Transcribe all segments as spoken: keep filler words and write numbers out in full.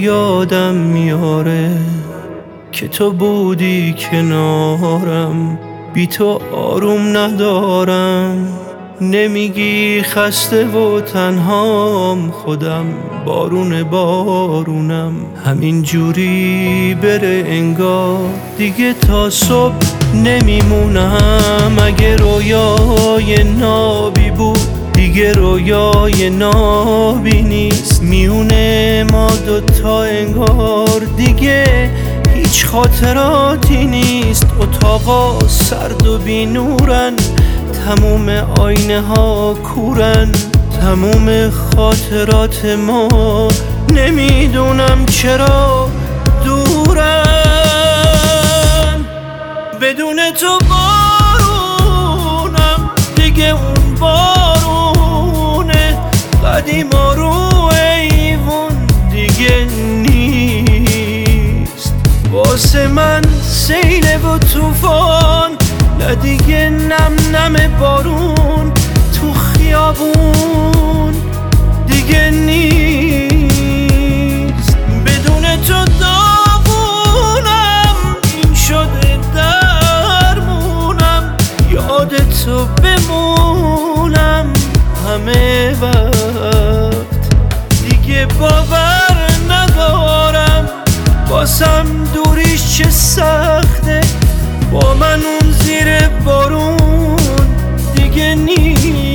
یادم میاره که تو بودی کنارم، بی تو آروم ندارم. نمیگی خسته و تنهام، خودم بارون بارونم. همین جوری بره انگار دیگه تا صبح نمیمونم. اگه رویای نابی بود دیگه رویای نابی نیست. میونه ما دوتا انگار دیگه هیچ خاطراتی نیست. اتاقا سرد و بی نورن، تموم آینه ها کورن. تموم خاطرات ما نمیدونم چرا دورن. بدون تو بارونم دیگه اون بارونه قدیما رو ایوون دیگه نیست. واسه من سیله و توفان، نه دیگه نم نم بارون تو خیابون دیگه نیست. بدون تو داغونم، این شده درمونم. یاد تو بمونم همه وقت دیگه باور ندارم. واسم دوریش چه سخته، با من اون زیر بارون دیگه نیست.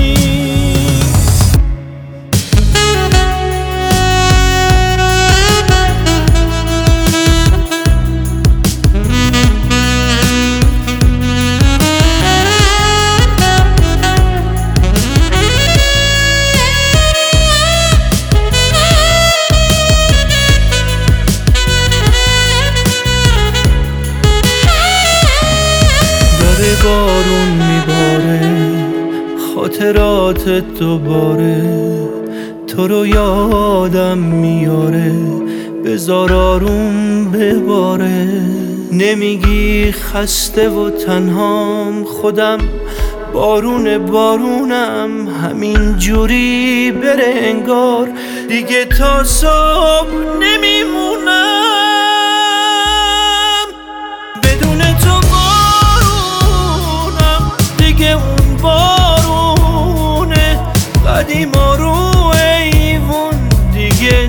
بارون میباره خاطرات دوباره، تو رو یادم میاره. بذار آروم بباره. نمیگی خسته و تنهام، خودم بارون بارونم. همین جوری بره انگار دیگه تا صبح نمیمونم. اون بارونه قدیما رو ایوون دیگه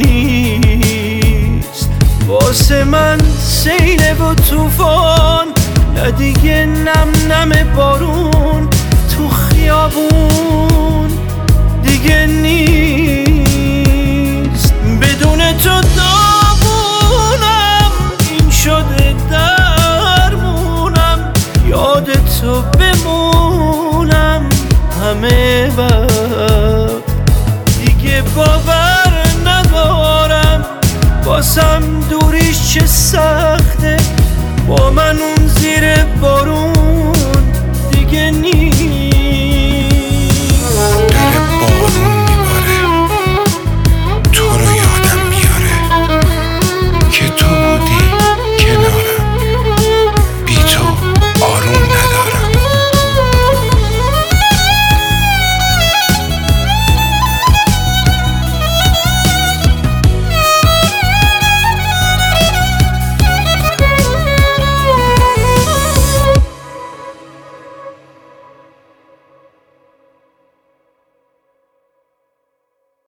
نیست. واسه من سیله و توفان، نه دیگه نم نم بارون تو خیابون دیگه نیست. بدون تو داغونم، این شده درمونم. یاد تو بمونم همه وقت دیگه باور ندارم. واسم دوریش چه سخته، با من اون زیر بارون